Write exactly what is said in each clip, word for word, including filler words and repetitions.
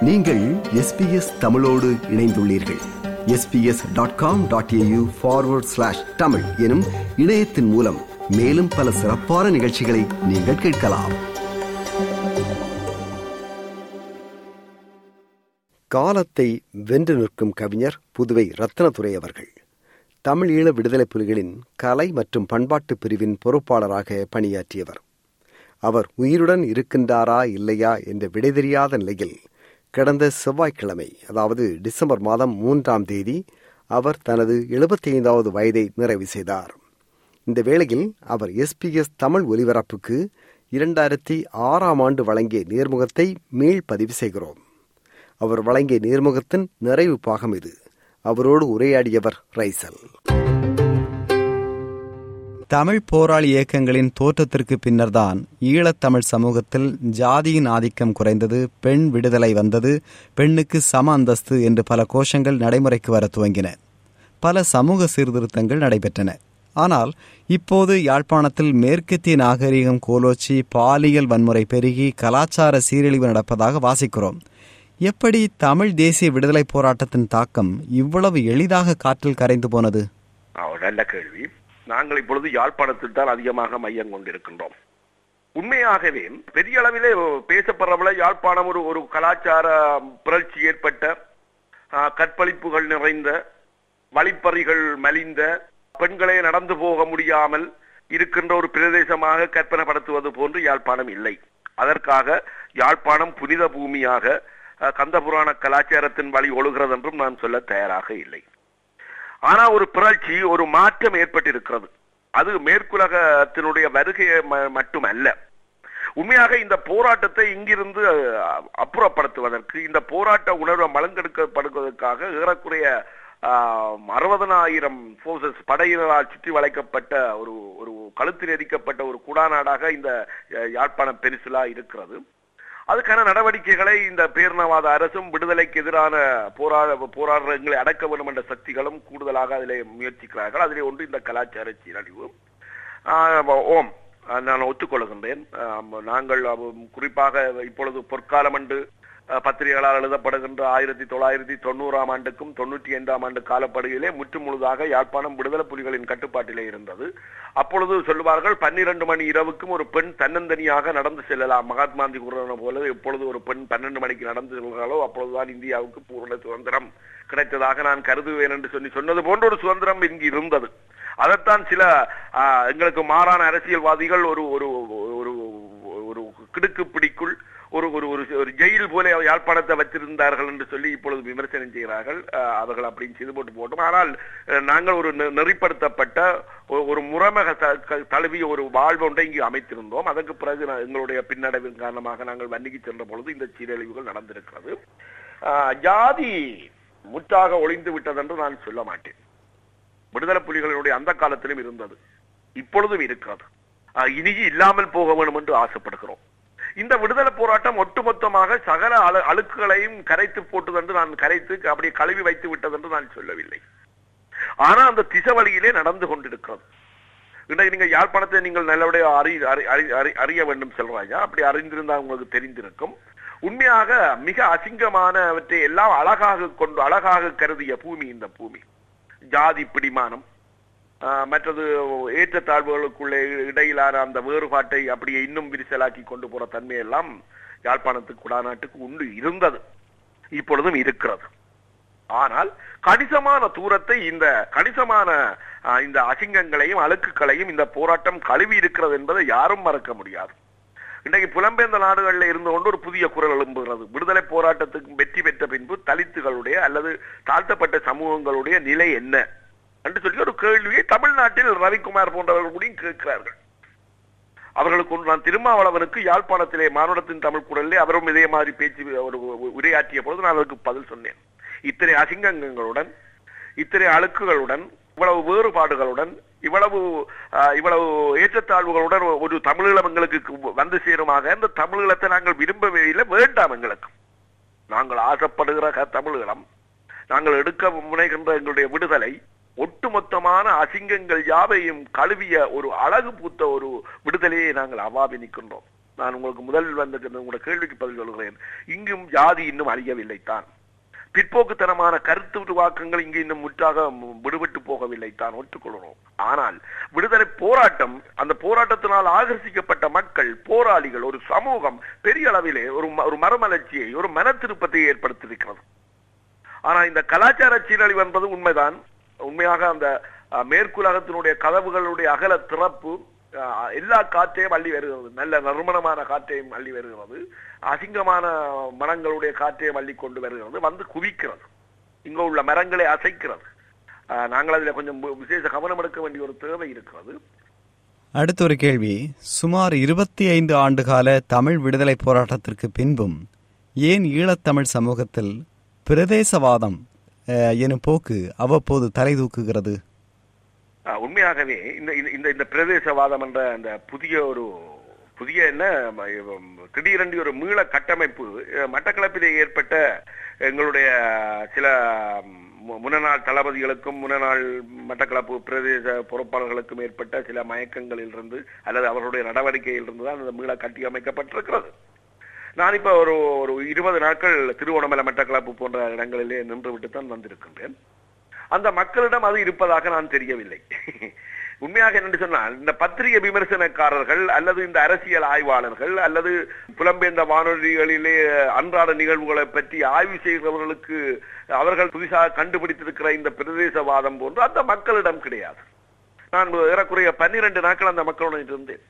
நீங்கள் S B S தமிழோடு இணைந்துள்ளீர்கள். S B S dot com dot A U forward slash Tamil எனும் இணையத்தின் மூலம் மேலும் பல சிறப்பான நிகழ்ச்சிகளை நீங்கள் கேட்கலாம். காலத்தை வென்று நிற்கும் கவிஞர் புதுவை ரத்னதுரை அவர்கள் தமிழ் ஈழ விடுதலை புலிகளின் கலை மற்றும் பண்பாட்டு பிரிவின் பொறுப்பாளராக பணியாற்றியவர். அவர் உயிருடன் இருக்கின்றாரா இல்லையா என்ற விடை தெரியாத நிலையில் கடந்த செவ்வாய்க்கிழமை, அதாவது டிசம்பர் மாதம் மூன்றாம் தேதி அவர் தனது எழுபத்தி ஐந்தாவது வயதை நிறைவு செய்தார். இந்த வேளையில் அவர் எஸ் பி எஸ் தமிழ் ஒலிபரப்புக்கு இரண்டாயிரத்தி ஆறாம் ஆண்டு வழங்கிய நேர்முகத்தை மீள் பதிவு செய்கிறோம். அவர் வழங்கிய நேர்முகத்தின் நிறைவு பாகம் இது. அவரோடு உரையாடியவர் ரைசல். தமிழ் போராளி இயக்கங்களின் தோற்றத்திற்கு பின்னர்தான் ஈழத்தமிழ் சமூகத்தில் ஜாதியின் ஆதிக்கம் குறைந்தது, பெண் விடுதலை வந்தது, பெண்ணுக்கு சம அந்தஸ்து என்று பல கோஷங்கள் நடைமுறைக்கு வர துவங்கின. பல சமூக சீர்திருத்தங்கள் நடைபெற்றன. ஆனால் இப்போது யாழ்ப்பாணத்தில் மேற்கத்திய நாகரிகம் கோலோச்சி பாலியல் வன்முறை பெருகி கலாச்சார சீரழிவு நடப்பதாக வாசிக்கிறோம். எப்படி தமிழ் தேசிய விடுதலை போராட்டத்தின் தாக்கம் இவ்வளவு எளிதாக காற்றில் கரைந்து போனது? நல்ல கேள்வி. நாங்கள் இப்பொழுது யாழ்ப்பாணத்தில் தான் அதிகமாக மையம் கொண்டிருக்கின்றோம். உண்மையாகவே பெரிய அளவிலே பேசப்படுறவள யாழ்ப்பாணம் ஒரு ஒரு கலாச்சார புரட்சி ஏற்பட்ட, கற்பழிப்புகள் நிறைந்த, வழிப்பறிகள் மலிந்த, பெண்களே நடந்து போக முடியாமல் இருக்கின்ற ஒரு பிரதேசமாக கற்பனைப்படுத்துவது போன்று யாழ்ப்பாணம் இல்லை. அதற்காக யாழ்ப்பாணம் புனித பூமியாக கந்தபுராண கலாச்சாரத்தின் வழி ஒழுகிறது என்றும் நான் சொல்ல தயாராக இல்லை. ஆனா ஒரு புரட்சி, ஒரு மாற்றம் ஏற்பட்டிருக்கிறது. அது மேற்குலகத்தினுடைய வருகையை மட்டுமல்ல. உண்மையாக இந்த போராட்டத்தை இங்கிருந்து அப்புறப்படுத்துவதற்கு, இந்த போராட்ட உணர்வை மலங்கெடுக்கப்படுவதற்காக ஏறக்குறைய அறுபதனாயிரம் போர்சஸ் படையினரால் சுற்றி வளைக்கப்பட்ட ஒரு ஒரு கழுத்தில் எரிக்கப்பட்ட ஒரு குடாநாடாக இந்த யாழ்ப்பாணம் பெருசிலா இருக்கிறது. அதுக்கான நடவடிக்கைகளை இந்த பேரினவாத அரசும் விடுதலைக்கு எதிரான போராட போராடுறங்களை அடக்க வேண்டும் என்ற சக்திகளும் கூடுதலாக அதிலே முயற்சிக்கிறார்கள். அதிலே ஒன்று இந்த கலாச்சார சீரழிவு. ஓம் நான் ஒத்துக்கொள்கின்றேன். நாங்கள் குறிப்பாக இப்பொழுது பொற்காலம் என்று பத்திரிகைகளால் எழுதப்படுகின்ற ஆயிரத்தி தொள்ளாயிரத்தி தொண்ணூறாம் ஆண்டுக்கும் தொண்ணூற்றி ஐந்தாம் ஆண்டு காலப்பகுதியிலே முற்று முழுதாக யாழ்ப்பாணம் விடுதலை புலிகளின் கட்டுப்பாட்டிலே இருந்தது. அப்பொழுது சொல்லுவார்கள், பன்னிரண்டு மணி இரவுக்கும் ஒரு பெண் தன்னந்தனியாக நடந்து செல்லலாம். மகாத்மா காந்தி கூறின போல எப்பொழுது ஒரு பெண் பன்னெண்டு மணிக்கு நடந்து செல்கிறாளோ அப்பொழுதுதான் இந்தியாவுக்கு பூர்ண சுதந்திரம் கிடைத்ததாக நான் கருதுவேன் என்று சொல்லி சொன்னது போன்ற ஒரு சுதந்திரம் இங்கு இருந்தது. அதைத்தான் சில எங்களுக்கு மாறான அரசியல்வாதிகள் ஒரு ஒரு ஒரு கிடுக்கு பிடிக்குள் ஒரு ஒரு ஒரு ஜெயில் போல யாழ்ப்பாணத்தை வச்சிருந்தார்கள் என்று சொல்லி இப்பொழுது விமர்சனம் செய்கிறார்கள். அவர்கள் அப்படின்னு செய்து போட்டு போட்டோம். ஆனால் நாங்கள் ஒரு நெறிப்படுத்தப்பட்ட ஒரு முறைமக தழுவிய ஒரு வாழ்வு ஒன்றை இங்கு அமைத்திருந்தோம். அதற்கு பிறகு எங்களுடைய பின்னடைவின் காரணமாக நாங்கள் வன்னிக்கு சென்ற பொழுது இந்த சீரழிவுகள் நடந்திருக்கிறது. ஜாதி முற்றாக ஒளிந்து விட்டதென்று நான் சொல்ல மாட்டேன். விடுதலை புலிகளுடைய அந்த காலத்திலும் இருந்தது, இப்பொழுதும் இருக்கிறது. இனி இல்லாமல் போக வேண்டும் என்று ஆசைப்படுகிறோம். இந்த விடுதலை போராட்டம் ஒட்டுமொத்தமாக சகல அழுக்குகளையும் கரைத்து போட்டது என்று நான் கரைத்து அப்படியே கழுவி வைத்து விட்டது என்று நான் சொல்லவில்லை. ஆனா அந்த திசை வழியிலே நடந்து கொண்டிருக்கிறது. இன்றைக்கு நீங்க யாழ்ப்பாணத்தை நீங்கள் நல்லபடியா அறி அறிய வேண்டும் சொல்றாங்க. அப்படி அறிந்திருந்தால் உங்களுக்கு தெரிந்திருக்கும். உண்மையாக மிக அசிங்கமானவற்றை எல்லாம் அழகாக கொண்டு அழகாக கருதிய பூமி இந்த பூமி. ஜாதி பிடிமானம், மற்றது ஏற்றத்தாழ்வுகளுக்குள்ளே இடையிலான அந்த வேறுபாட்டை அப்படியே இன்னும் விரிசலாக்கி கொண்டு போற தன்மையெல்லாம் யாழ்ப்பாணத்துக்கு குடாநாட்டுக்கு உண்டு இருந்தது, இப்பொழுதும் இருக்கிறது. ஆனால் கணிசமான தூரத்தை இந்த கணிசமான இந்த அசிங்கங்களையும் அழுக்குகளையும் இந்த போராட்டம் கழுவி இருக்கிறது என்பதை யாரும் மறக்க முடியாது. இன்றைக்கு புலம்பெயர்ந்த நாடுகளில் இருந்து கொண்டு ஒரு புதிய குரல் எழும்புகிறது. விடுதலை போராட்டத்துக்கு வெற்றி பெற்ற பின்பு தலித்துகளுடைய அல்லது தாழ்த்தப்பட்ட சமூகங்களுடைய நிலை என்ன என்று சொல்லி ஒரு கேள்வியை தமிழ்நாட்டில் ரவிக்குமார் போன்றவர்கள் கூட கேட்கிறார்கள். அவர்களுக்கு ஒன்று, நான் திருமாவளவனுக்கு யாழ்ப்பாணத்திலே மானுடத்தின் தமிழ் குரலிலே அவரும் இதே மாதிரி பேச்சு ஒரு உரையாற்றிய பொழுது நான் அவருக்கு பதில் சொன்னேன். இத்தனை அசிங்கங்களுடன், இத்தனை அழுக்குகளுடன், இவ்வளவு வேறுபாடுகளுடன், இவ்வளவு இவ்வளவு ஏற்றத்தாழ்வுகளுடன் ஒரு தமிழீழம் எங்களுக்கு வந்து சேருமாக இந்த தமிழீழத்தை நாங்கள் விரும்பவே இல்லை, வேண்டாம். எங்களுக்கு நாங்கள் ஆசைப்படுகிற தமிழீழம், நாங்கள் எடுக்க முனைகின்ற எங்களுடைய விடுதலை ஒட்டுமொத்தமான அசிங்கங்கள் யாவையும் கழுவிய ஒரு அழகு பூத்த ஒரு விடுதலையை நாங்கள் அவாவி நிற்கின்றோம். நான் உங்களுக்கு முதல் வந்த உங்களுடைய கேள்விக்கு பதில் சொல்கிறேன். இங்கும் ஜாதி இன்னும் அழியவில்லை தான். பிற்போக்குத்தனமான கருத்து உருவாக்கங்கள் இங்கு இன்னும் முற்றாக விடுபட்டு போகவில்லை தான், ஒற்றுக்கொள்கிறோம். ஆனால் விடுதலை போராட்டம், அந்த போராட்டத்தினால் ஆகர்ஷிக்கப்பட்ட மக்கள், போராளிகள், ஒரு சமூகம் பெரிய அளவிலே ஒரு ஒரு மரமலர்ச்சியை, ஒரு மன திருப்பத்தை ஏற்படுத்தியிருக்கிறது. ஆனால் இந்த கலாச்சார சீரழிவு என்பது உண்மைதான். உண்மையாக அந்த மேற்குலகத்தினுடைய கதவுகளுடைய அகல திறப்பு எல்லா காற்றையும் அள்ளி வருகிறது. நல்ல நறுமணமான காற்றையும் அள்ளி வருகிறது. அசிங்கமான மனங்களுடைய காற்றையும் அள்ளி கொண்டு வருகிறது, வந்து குவிக்கிறது, இங்க உள்ள மரங்களை அசைக்கிறது. நாங்கள் அதில் கொஞ்சம் விசேஷ கவனம் எடுக்க வேண்டிய ஒரு தேவை இருக்கிறது. அடுத்த ஒரு கேள்வி. சுமார் இருபத்தி ஐந்து ஆண்டு கால தமிழ் விடுதலை போராட்டத்திற்கு பின்பும் ஏன் ஈழத்தமிழ் சமூகத்தில் பிரதேசவாதம் எனும் போக்கு அவ்வப்போது தலை தூக்குகிறது? உண்மையாகவே இந்த இந்த இந்த பிரதேசவாதம் என்ற அந்த புதிய ஒரு புதிய என்ன திடீரென்று ஒரு மீள கட்டமைப்பு மட்டக்களப்பிலே ஏற்பட்ட எங்களுடைய சில முன்னநாள் தளபதிகளுக்கும் முன்னநாள் மட்டக்களப்பு பிரதேச பொறுப்பாளர்களுக்கும் ஏற்பட்ட சில மயக்கங்களில் இருந்து அல்லது அவர்களுடைய நடவடிக்கையில் இருந்து தான் அந்த மீள கட்டி அமைக்கப்பட்டிருக்கிறது. நான் இப்ப ஒரு ஒரு இருபது நாட்கள் திருவோணமலை மட்டக்களப்பு போன்ற இடங்களிலே நின்று விட்டு தான் வந்திருக்கின்றேன். அந்த மக்களிடம் அது இருப்பதாக நான் தெரியவில்லை. உண்மையாக என்று சொன்னால் இந்த பத்திரிகை விமர்சனக்காரர்கள் அல்லது இந்த அரசியல் ஆய்வாளர்கள் அல்லது புலம்பெயர்ந்த வானொலிகளிலே அன்றாட நிகழ்வுகளை பற்றி ஆய்வு செய்கிறவர்களுக்கு அவர்கள் புதிதாக கண்டுபிடித்திருக்கிற இந்த பிரதேசவாதம் போன்று அந்த மக்களிடம் கிடையாது. நான் ஏறக்குறைய பன்னிரண்டு நாட்கள் அந்த மக்களுடன் இருந்தேன்.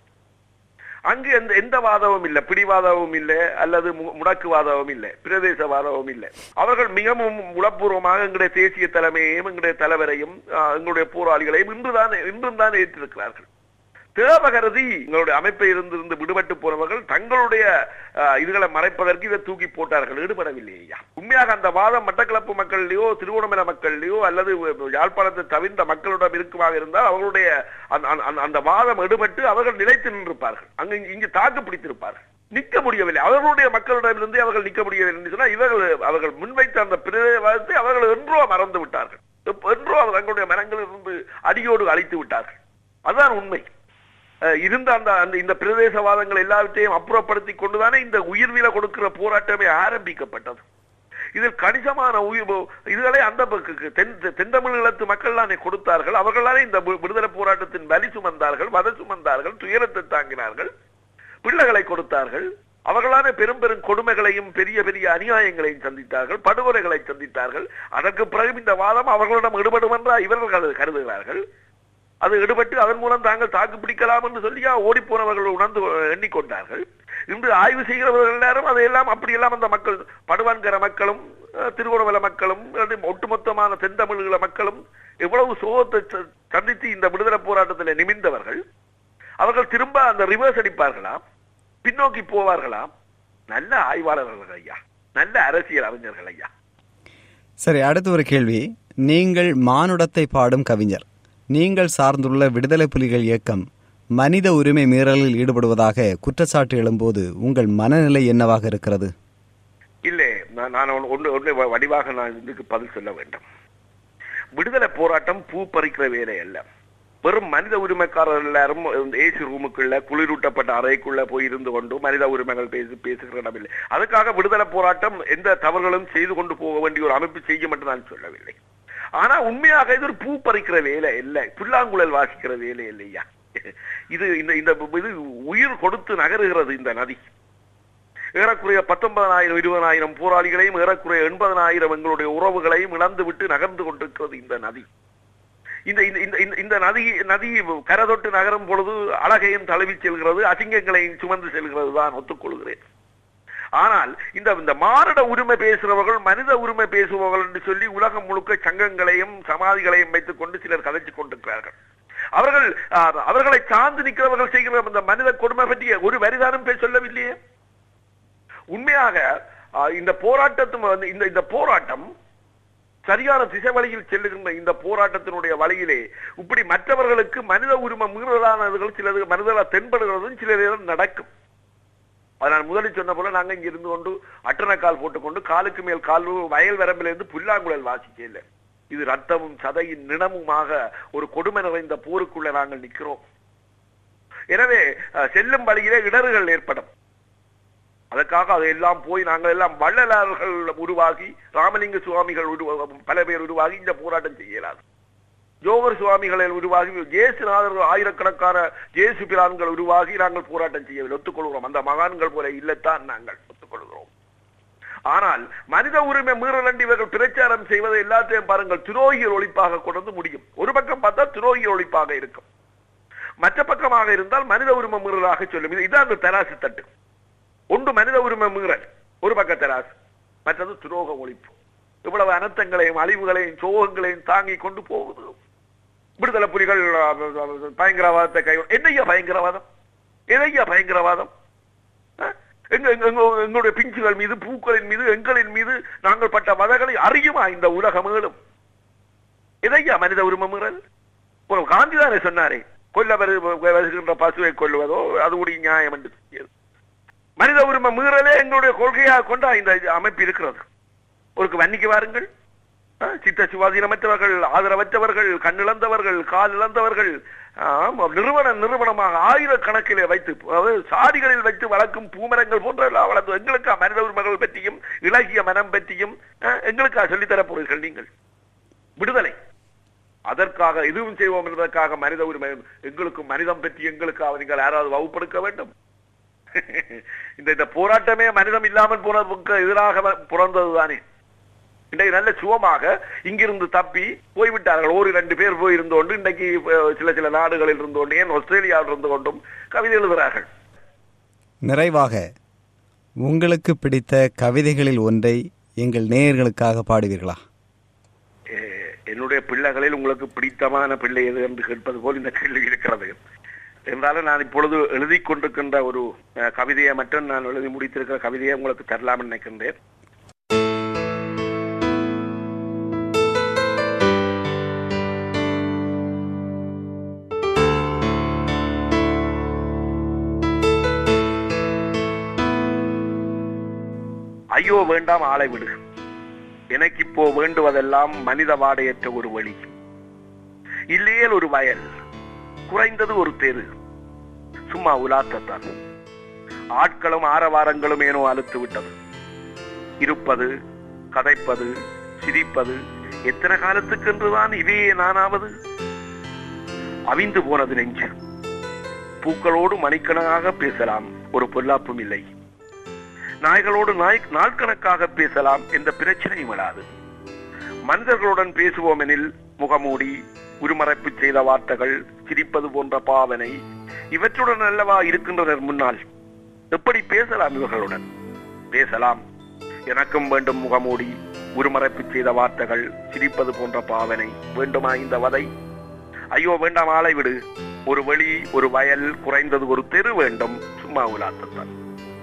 அங்கு எந்த எந்த வாதமும் இல்லை, பிடிவாதமும் இல்லை அல்லது முடக்குவாதமும் இல்லை, பிரதேசவாதமும் இல்லை. அவர்கள் மிகவும் உளப்பூர்வமாக எங்களுடைய தேசிய தலைமையையும் எங்களுடைய தலைவரையும் எங்களுடைய போராளிகளையும் இன்றுதான் இன்றும் தான் ஏற்றிருக்கிறார்கள். தேவகருதி எங்களுடைய அமைப்பை இருந்து விடுபட்டு போனவர்கள் தங்களுடைய இதுகளை மறைப்பதற்கு இதை தூக்கி போட்டார்கள், ஈடுபடவில்லை. ஐயா, உண்மையாக அந்த வாதம் மட்டக்களப்பு மக்களிலேயோ திருவோணமலை மக்களிலேயோ அல்லது யாழ்ப்பாணத்தை தவிர்த்த மக்களிடம் இருக்குமாக இருந்தால் அவர்களுடைய அந்த வாதம் ஈடுபட்டு அவர்கள் நிலைத்து நின்றிருப்பார்கள், அங்கு இங்கு தாக்கு பிடித்திருப்பார்கள். நிற்க முடியவில்லை, அவர்களுடைய மக்களிடமிருந்து அவர்கள் நிற்க முடியவில்லை என்று சொன்னால் இவர்கள் அவர்கள் முன்வைத்த அந்த பிரதேசத்தை அவர்கள் என்றோ மறந்து விட்டார்கள், என்றோ தங்களுடைய மனங்களில் இருந்து அடியோடு அழித்து விட்டார்கள். அதுதான் உண்மை. இருந்த அந்த அந்த இந்த பிரதேசவாதங்கள் எல்லாவற்றையும் அப்புறப்படுத்தி கொண்டுதானே இந்த உயிர்வில கொடுக்கிற போராட்டமே ஆரம்பிக்கப்பட்டது. இதில் கணிசமான உயிர் இதுகளை அந்த தென் தமிழகத்து மக்கள் தானே கொடுத்தார்கள். அவர்களாலே இந்த விடுதலை போராட்டத்தின் வலி சுமந்தார்கள், வத சுமந்தார்கள், துயரத்தை தாங்கினார்கள், பிள்ளைகளை கொடுத்தார்கள். அவர்களான பெரும் பெரும் கொடுமைகளையும் பெரிய பெரிய அநியாயங்களையும் சந்தித்தார்கள், படுகொலைகளை சந்தித்தார்கள். அதற்கு பிறகு இந்த வாதம் அவர்களிடம் ஈடுபடும் என்றால் இவர்கள் கருதுகிறார்கள். அது ஈடுபட்டு அதன் மூலம் தாங்கள் தாக்கு பிடிக்கலாம் என்று சொல்லியா ஓடி போனவர்கள் உணர்ந்து எண்ணிக்கொண்டார்கள். இன்று ஆய்வு செய்கிறவர்கள் எல்லாரும் அதையெல்லாம் அப்படியெல்லாம் அந்த மக்கள் படுவான்கர மக்களும் திருவோணமலை மக்களும் ஒட்டுமொத்தமான தென் தமிழீழ மக்களும் எவ்வளவு சோகத்தை சந்தித்து இந்த விடுதலை போராட்டத்தில் நிமிர்ந்தவர்கள். அவர்கள் திரும்ப அந்த ரிவர்ஸ் அடிப்பார்களாம், பின்னோக்கி போவார்களாம். நல்ல ஆய்வாளர்கள் ஐயா, நல்ல அரசியல் அறிஞர்கள் ஐயா. சரி, அடுத்த ஒரு கேள்வி. நீங்கள் மானுடத்தை பாடும் கவிஞர். நீங்கள் சார்ந்துள்ள விடுதலை புலிகள் இயக்கம் மனித உரிமை மீறலில் ஈடுபடுவதாக குற்றச்சாட்டு எழும்போது உங்கள் மனநிலை என்னவாக இருக்கிறது? இல்லை, நான் ஒன்று ஒன்று வடிவாக நான் இதுக்கு பதில் சொல்ல வேண்டும். விடுதலை போராட்டம் பூ பறிக்கிற வேலை அல்ல. வெறும் மனித உரிமைக்காரர்கள் எல்லாரும் ஏசி ரூமுக்குள்ள குளிரூட்டப்பட்ட அறைக்குள்ள போய் இருந்து கொண்டு மனித உரிமைகள் பேசி பேசுகிற இடமில்லை. அதுக்காக விடுதலை போராட்டம் எந்த தவறுகளும் செய்து கொண்டு போக வேண்டிய ஒரு அமைப்பு செய்யும் என்று நான் சொல்லவில்லை. ஆனா உண்மையாக இது ஒரு பூ பறிக்கிற வேலை இல்லை, புல்லாங்குழல் வாசிக்கிற வேலை இல்லையா. இது இந்த இது உயிர் கொடுத்து நகருகிறது இந்த நதி. ஏறக்குறைய பத்தொன்பதாயிரம் இருபதாயிரம் போராளிகளையும் ஏறக்குறைய எண்பதனாயிரம் எங்களுடைய உறவுகளையும் இழந்து விட்டு நகர்ந்து கொண்டிருக்கிறது இந்த நதி. இந்த இந்த நதி நதி கரதொட்டு நகரும் பொழுது அழகையும் தழுவி செல்கிறது, அசிங்கங்களையும் சுமந்து செல்கிறது தான், ஒத்துக்கொள்கிறேன். ஆனால் இந்த இந்த மானுட உரிமை பேசுறவர்கள் மனித உரிமை பேசுபவர்கள் என்று சொல்லி உலகம் முழுக்க சங்கங்களையும் சமாதிகளையும் வைத்துக் கொண்டு சிலர் கதைச்சு கொண்டிருக்கிறார்கள். அவர்கள் அவர்களை சார்ந்து நிற்கிறவர்கள் செய்கிற இந்த மனித கொடுமை பற்றிய ஒரு வரிதானம் பேச சொல்லவில்லையே. உண்மையாக இந்த போராட்டத்தும் இந்த இந்த போராட்டம் சரியான திசை வழியில் செல்லுகின்ற இந்த போராட்டத்தினுடைய வழியிலே இப்படி மற்றவர்களுக்கு மனித உரிமை மீறலானவர்கள் சிலது மனிதர்களாக தென்படுகிறதும் சிலர் நடக்கும். நான் முதலில் சொன்ன போல நாங்க இங்க இருந்து கொண்டு அட்டனக்கால் போட்டுக்கொண்டு காலுக்கு மேல் கால் வயல் வரம்பிலிருந்து புல்லாங்குழல் வாசிக்கல. இது ரத்தமும் சதையின் நிணமுமாக ஒரு கொடுமை நிறைந்த போருக்குள்ள நாங்கள் நிற்கிறோம். எனவே செல்லும் வழியிலே இடர்கள் ஏற்படும். அதற்காக அதையெல்லாம் போய் நாங்கள் எல்லாம் வள்ளலார்கள் உருவாகி, ராமலிங்க சுவாமிகள் பல பேர் உருவாகி இந்த போராட்டம் செய்யலாது. ஜோகர் சுவாமிகள் உருவாகி, ஜேசுநாதர்கள் ஆயிரக்கணக்கான ஜேசு பிரான்கள் உருவாகி நாங்கள் போராட்டம் செய்யவில்லை, ஒத்துக்கொள்கிறோம். அந்த மகான்கள் போல இல்லத்தான் நாங்கள் ஒத்துக்கொள்கிறோம். ஆனால் மனித உரிமை மீறல் இவர்கள் பிரச்சாரம் செய்வதை எல்லாத்தையும் பாருங்கள், துரோகிகள் ஒழிப்பாக கொண்டு முடியும். ஒரு பக்கம் பார்த்தா துரோகிகள் ஒழிப்பாக இருக்கும், மற்ற பக்கமாக இருந்தால் மனித உரிமை மீறலாக சொல்லும். இதுதான் அந்த தராசு தட்டு. ஒன்று மனித உரிமை மீறல் ஒரு பக்க தராசு, மற்றது துரோக ஒழிப்பு. இவ்வளவு அனர்த்தங்களையும் அழிவுகளையும் சோகங்களையும் தாங்கி கொண்டு போகுது. விடுதலை புலிகள் பயங்கரவாதத்தை கை, என்னையா பயங்கரவாதம், எதையா பயங்கரவாதம்? எங்களுடைய பிஞ்சுகள் மீது, பூக்களின் மீது, எங்களின் மீது நாங்கள் பட்ட வதைகளை அறியுமா இந்த உலகம் மேலும்? எதையா மனித உரிமை மீறல்? காந்திதானே சொன்னாரே, கொல்ல வருகின்ற பசுவை கொல்லுவதோ அது ஒரு நியாயம் என்று. மனித உரிமை மீறலே எங்களுடைய கொள்கையாக கொண்டா இந்த அமைப்பு இருக்கிறது. ஒரு வன்னிக்கு வாருங்கள், சித்த சுவாதீனமற்றவர்கள், ஆதரவற்றவர்கள், கண்ணிழந்தவர்கள், கால் இழந்தவர்கள், நிறுவன நிறுவனமாக ஆயிரக்கணக்கிலே வைத்து சாடிகளில் வைத்து வளர்க்கும் பூமரங்கள் போன்ற வளர்ந்து எங்களுக்கா மனித உரிமைகள் பற்றியும் இலகிய மனம் பற்றியும் எங்களுக்கா சொல்லித்தரப் போறீர்கள் நீங்கள்? விடுதலை அதற்காக இதுவும் செய்வோம் என்பதற்காக மனித உரிமை, எங்களுக்கு மனிதம் பற்றி எங்களுக்காக நீங்கள் யாராவது வகுப்படுத்த வேண்டும். இந்த இந்த போராட்டமே மனிதம் இல்லாமல் போனதுக்கு எதிராக பிறந்ததுதானே. இன்றைக்கு நல்ல சுகமாக இங்கிருந்து தப்பி போய்விட்டார்கள். ஒரு இரண்டு பேர் போயிருந்தோண்டு இன்றைக்கு சில சில நாடுகளில் இருந்தோண்டு, ஏன் ஆஸ்திரேலியாவில் இருந்து கொண்டும் கவிதை எழுதுகிறார்கள். நிறைவாக உங்களுக்கு பிடித்த கவிதைகளில் ஒன்றை எங்கள் நேயர்களுக்காக பாடுவீர்களா? என்னுடைய பிள்ளைகளில் உங்களுக்கு பிடித்தமான பிள்ளை எது என்று கேட்பது போல் இந்த கேள்வி இருக்கிறது. என்றாலும் நான் இப்பொழுது எழுதி கொண்டிருக்கின்ற ஒரு கவிதையை மட்டும், நான் எழுதி முடித்திருக்கிற கவிதையை உங்களுக்கு தரலாம் நினைக்கின்றேன். ஐயோ வேண்டாம் ஆளை விடு, எனக்கு இப்போ வேண்டுவதெல்லாம் மனித வாடையற்ற ஒரு வழி, இல்லையேல் ஒரு வயல், குறைந்தது ஒரு தெரு, சும்மா உலாத்தத்தான். ஆட்களும் ஆரவாரங்களும் ஏனோ அழுத்து விட்டது. இருப்பது, கதைப்பது, சிரிப்பது எத்தனை காலத்துக்கென்றுதான் இவையே நானாவது? அவிந்து போனது நெஞ்சு. பூக்களோடு மணிக்கணக்காக பேசலாம், ஒரு பொல்லாப்பும் இல்லை. நாய்களோடு நாய் நாட்கணக்காக பேசலாம், எந்த பிரச்சனையும் விடாது. மனிதர்களுடன் பேசுவோம் எனில் முகமூடி, உருமறைப்பு செய்த வார்த்தைகள், சிரிப்பது போன்ற பாவனை இவற்றுடன் அல்லவா இருக்கின்றனர் முன்னால். எப்படி பேசலாம் இவர்களுடன்? பேசலாம். எனக்கும் வேண்டும் முகமூடி, உருமறைப்பு செய்த வார்த்தைகள், சிரிப்பது போன்ற பாவனை. வேண்டுமா இந்த வதை? ஐயோ வேண்டாம் ஆளை விடு, ஒரு வழி, ஒரு வயல், குறைந்தது ஒரு தெரு வேண்டும், சும்மா உலாத்தத்தான்.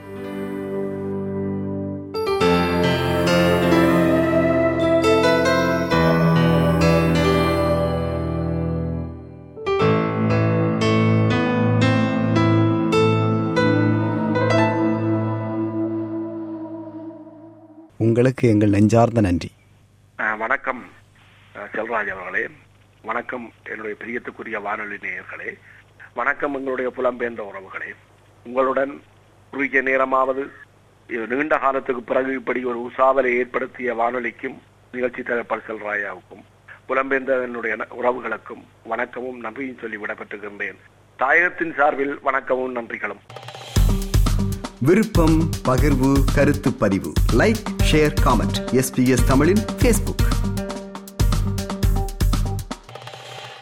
உங்களுக்கு எங்கள் நெஞ்சார்ந்த நன்றி. வணக்கம் செல்வராஜ் அவர்களே, வணக்கம் என்னுடைய பிரியத்துக்குரிய வானொலி நேயர்களே, வணக்கம் எங்களுடைய புலம்பெயர்ந்த உறவுகளே. உங்களுடன் குறுகிய நேரமாவது நீண்ட காலத்துக்கு பிறகு இப்படி ஒரு உசாவலை ஏற்படுத்திய வானொலிக்கும் நிகழ்ச்சி தலைவர் செல்வராஜாவுக்கும் புலம்பெயர்ந்த என்னுடைய உறவுகளுக்கும் வணக்கமும் நன்றியும் சொல்லி விடப்பட்டிருக்கின்றேன். தாயகத்தின் சார்பில் வணக்கமும் நன்றிகளும். விருப்பம், பகிர்வு, கருத்து பதிவு, லைக், ஷேர், காமெண்ட். எஸ்பிஎஸ் தமிழின் ஃபேஸ்புக்.